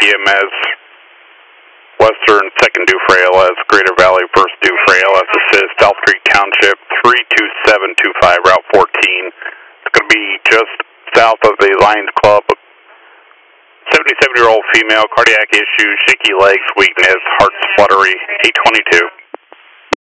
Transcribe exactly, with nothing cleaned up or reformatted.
M S, Western second due for A L S, Greater Valley first due for A L S assist, South Creek Township three two seven two five, Route fourteen. It's going to be just south of the Lions Club. seventy-seven-year-old female, cardiac issues, shaky legs, weakness, heart's fluttery, eight twenty-two.